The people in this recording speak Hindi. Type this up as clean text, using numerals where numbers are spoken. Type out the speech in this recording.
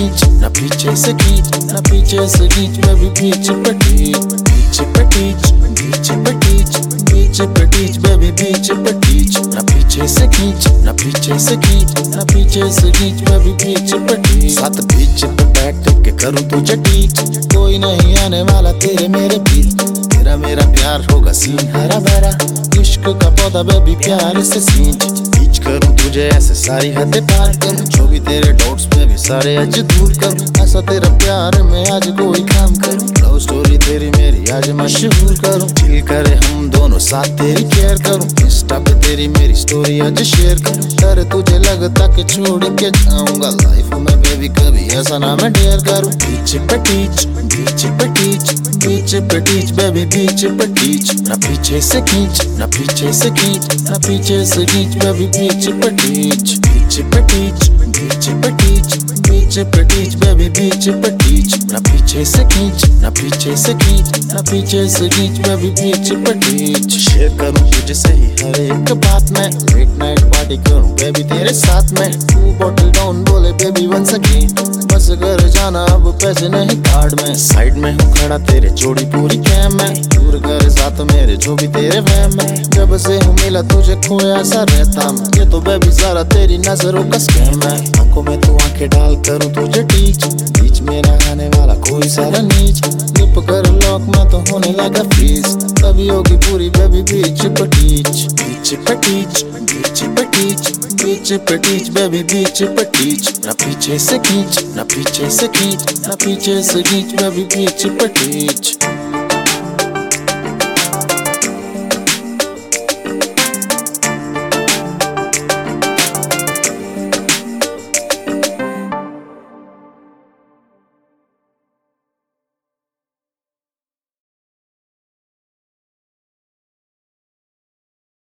खींच ना पीछे से खींच ना पीछे से खींच बेबी बीच पे टीच बीच पे टीच बीच पे टीच बीच पे टीच बेबी बीच पे टीच ना पीछे से खींच ना पीछे से खींच ना पीछे से खींच बेबी बीच पे टीच साथ बीच पे बैठ के करूँ तुझे टीच कोई नहीं आने वाला तेरे मेरे बीच तेरा मेरा प्यार होगा सीन हरा भरा इश्क का पौधा बेबी प्यार से सींच बीच करूँ तुझे ऐसे सारी हदें पार करूँ जो भी तेरे डाउट्स में भी सारे आज दूर करूँ ऐसा तेरा प्यार में आज कोई काम करूँ लव स्टोरी तेरी मेरी आज मशहूर करूँ चिल करे हम दोनों साथ तेरी केयर करूँ इंस्टा पे तेरी मेरी स्टोरी आज शेयर करूँ डर तुझे लगता कि छोड़ के जाऊंगा लाइफ में बेबी कभी ऐसा ना मैं डेयर करूँ बीच पे टीच बीच पे टीच बीच पे टीच बेबी बीच पे टीच ना पीछे से खींच ना पीछे से खींच ना पीछे से खींच बेबी बीच पे टीच बीच पे टीच बीच पे टीच बीच पे टीच बेबी बीच पे टीच ना पीछे से खींच ना पीछे से खींच ना पीछे से खींच बेबी बीच पे टीच शेयर करूँ तुझसे ही हर एक बात में लेट नाइट पार्टी करूँ बेबी तेरे साथ में तू बॉटल डाउन बोले बेबी वंस अगेन बस घर जाना अब पैसे नहीं कार्ड में साइड में हूँ खड़ा तेरे जोड़ी पूरी कैम में दूर कर साथ मेरे जो भी तेरे वहम में जब से हूँ मिला तुझे खोया सा रहता मैं ये तो बेबी सारा तेरी नजरों का स्कैम है आंखों में तू आंखें डाल करूँ तुझे टीच बीच में आने वाला कोई सारा नीच लिप कर लॉक में तो होने लगा फ्रीज तभी होगी पूरी बेबी बीच पे टीच बीच पे टीच बीच पे टीच बीच पे टीच बेबी बीच पे टीच ना पीछे से खींच ना पीछे से खींच ना पीछे से खींच बेबी बीच पे टीच